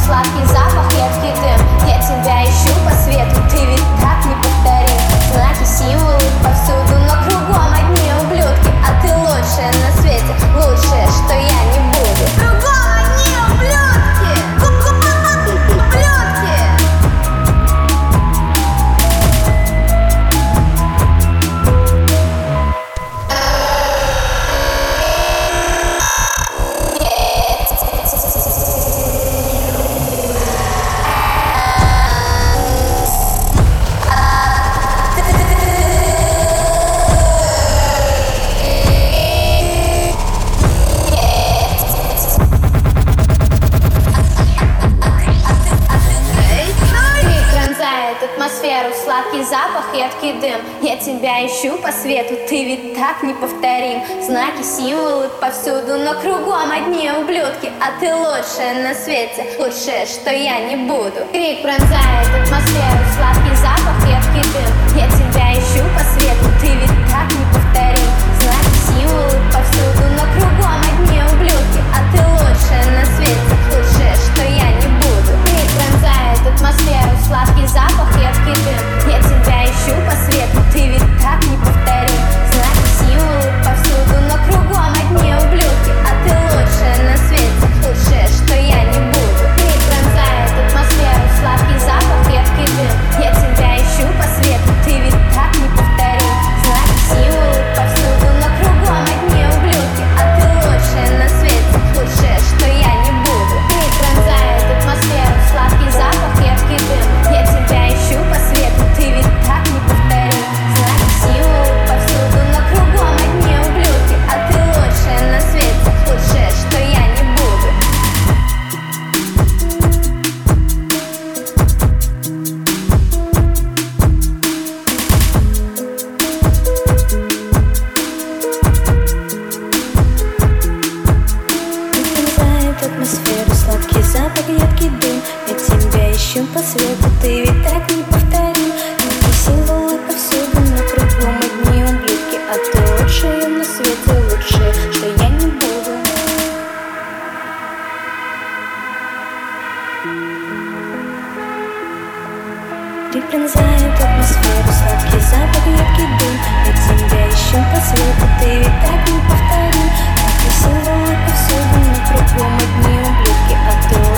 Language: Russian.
сладкий запах, едкий дым. Я тебя ищу по свету, ты ведь так неповторим. Знаки, символы повсюду, но кругом одни ублюдки. А ты лучшая на свете, лучшее, что я не буду. Кругом одни ублюдки, ублюдки. Атмосферу, сладкий запах, едкий дым. Я тебя ищу по свету, ты ведь так неповторим. Знаки, символы повсюду, но кругом одни ублюдки. А ты лучшая на свете, лучшее, что я не буду. Крик пронзает атмосферу, сладкий запах, едкий дым. Я тебя ищу по свету, ты ведь так неповторим. Знаки, символы повсюду, но кругом одни ублюдки. А ты лучшая на свете, лучшее, что я не буду. Крик пронзает атмосферу, сладкий запах, едкий дым. Я тебя ищу по свету, ты ведь так неповторим. Знаки, символы повсюду, но кругом одни ублюдки. А ты лучшая на свете, лучшее, что я не буду. Крик пронзает атмосферу, сладкий запах, едкий дым. Я тебя ищу по свету, ты ведь так неповторим. Знаки, символы повсюду, но кругом одни ублюдки. А ты лучшая на свете, лучшее, что я не буду. Крик пронзает атмосферу, сладкий запах, едкий дым. Я тебя ищу по свету, ты ведь так неповторим. Знаки, символы повсюду, но кругом одни ублюдки. А ты лучшая на свете, лучшее, что я не буду. Пронзает атмосферу, сладкий запах, едкий дым. Я тебя ищу по свету, ты ведь так неповторим. Знаки, символы повсюду, но кругом одни ублюдки. А ты лучшая на свете, лучшее, что я не буду. Крик пронзает атмосферу, сладкий запах, едкий дым. Я тебя ищу по свету, ты ведь так неповторим. Знаки, символы повсюду, но кругом одни ублюдки. А ты